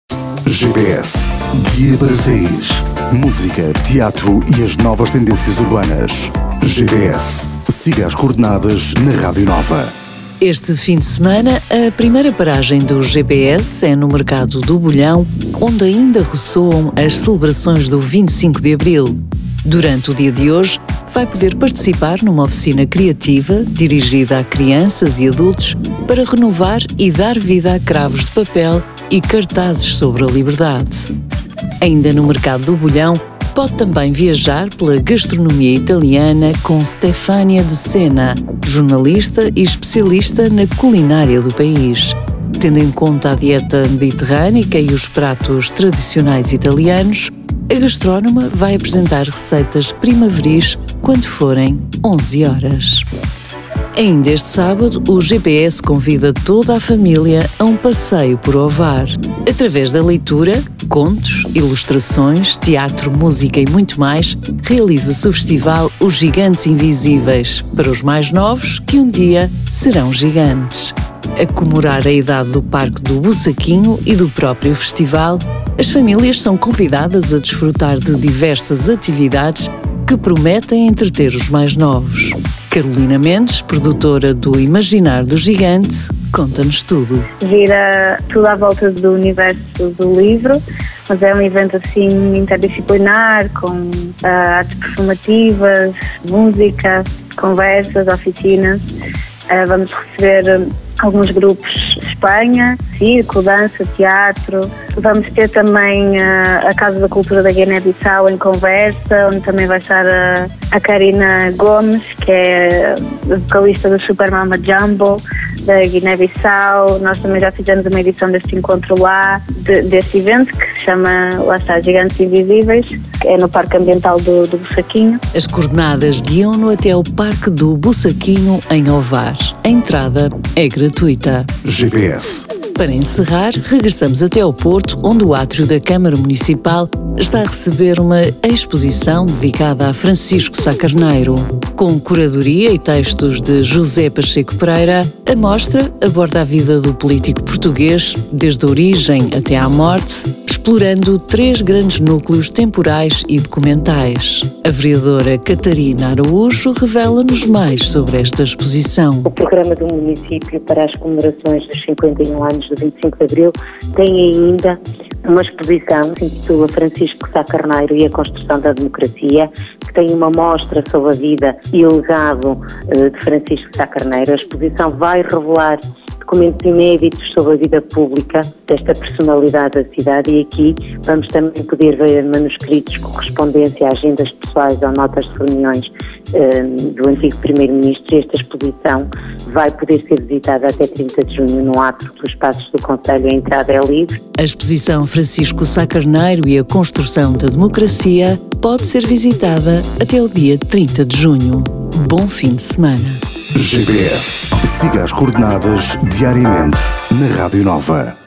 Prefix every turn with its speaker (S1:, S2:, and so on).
S1: GPS, guia para saís. Música, teatro e as novas tendências urbanas. GPS, siga as coordenadas na Rádio Nova.
S2: Este fim de semana, a primeira paragem do GPS é no Mercado do Bolhão, onde ainda ressoam as celebrações do 25 de Abril. Durante o dia de hoje, vai poder participar numa oficina criativa dirigida a crianças e adultos para renovar e dar vida a cravos de papel e cartazes sobre a liberdade. Ainda no Mercado do Bolhão, pode também viajar pela gastronomia italiana com Stefania de Sena, jornalista e especialista na culinária do país. Tendo em conta a dieta mediterrânica e os pratos tradicionais italianos, a gastrónoma vai apresentar receitas primaveris quando forem 11 horas. Ainda este sábado, o GPS convida toda a família a um passeio por Ovar. Através da leitura, contos, ilustrações, teatro, música e muito mais, realiza-se o festival Os Gigantes Invisíveis, para os mais novos que um dia serão gigantes. A comemorar a idade do Parque do Bussaquinho e do próprio festival, as famílias são convidadas a desfrutar de diversas atividades que prometem entreter os mais novos. Carolina Mendes, produtora do Imaginar do Gigante, conta-nos tudo.
S3: Gira tudo à volta do universo do livro, mas é um evento assim interdisciplinar, com artes performativas, música, conversas, oficinas. Vamos receber alguns grupos de Espanha, circo, dança, teatro. Vamos ter também a Casa da Cultura da Guiné-Bissau em conversa, onde também vai estar a Karina Gomes, que é a vocalista do Super Mama Jumbo, da Guiné-Bissau. Nós também já fizemos uma edição deste encontro lá, deste evento, que se chama, lá está, Gigantes Invisíveis, que é no Parque Ambiental do Bussaquinho.
S2: As coordenadas guiam-no até ao Parque do Bussaquinho, em Ovar. A entrada é gratuita.
S1: GPS.
S2: Para encerrar, regressamos até ao Porto, onde o átrio da Câmara Municipal está a receber uma exposição dedicada a Francisco Sá Carneiro. Com curadoria e textos de José Pacheco Pereira, a mostra aborda a vida do político português, desde a origem até à morte, explorando 3 grandes núcleos temporais e documentais. A vereadora Catarina Araújo revela-nos mais sobre esta exposição.
S4: O programa do município para as comemorações dos 51 anos do 25 de Abril tem ainda uma exposição que se intitula Francisco Sá Carneiro e a Construção da Democracia, que tem uma mostra sobre a vida e o legado de Francisco Sá Carneiro. A exposição vai revelar documentos inéditos sobre a vida pública desta personalidade da cidade, e aqui vamos também poder ver manuscritos, correspondência, agendas pessoais ou notas de reuniões do antigo Primeiro-Ministro. Esta exposição vai poder ser visitada até 30 de junho no átrio dos Passos do Conselho. A entrada é livre.
S2: A exposição Francisco Sá Carneiro e a Construção da Democracia pode ser visitada até o dia 30 de junho. Bom fim de semana.
S1: GPS. Siga as coordenadas diariamente na Rádio Nova.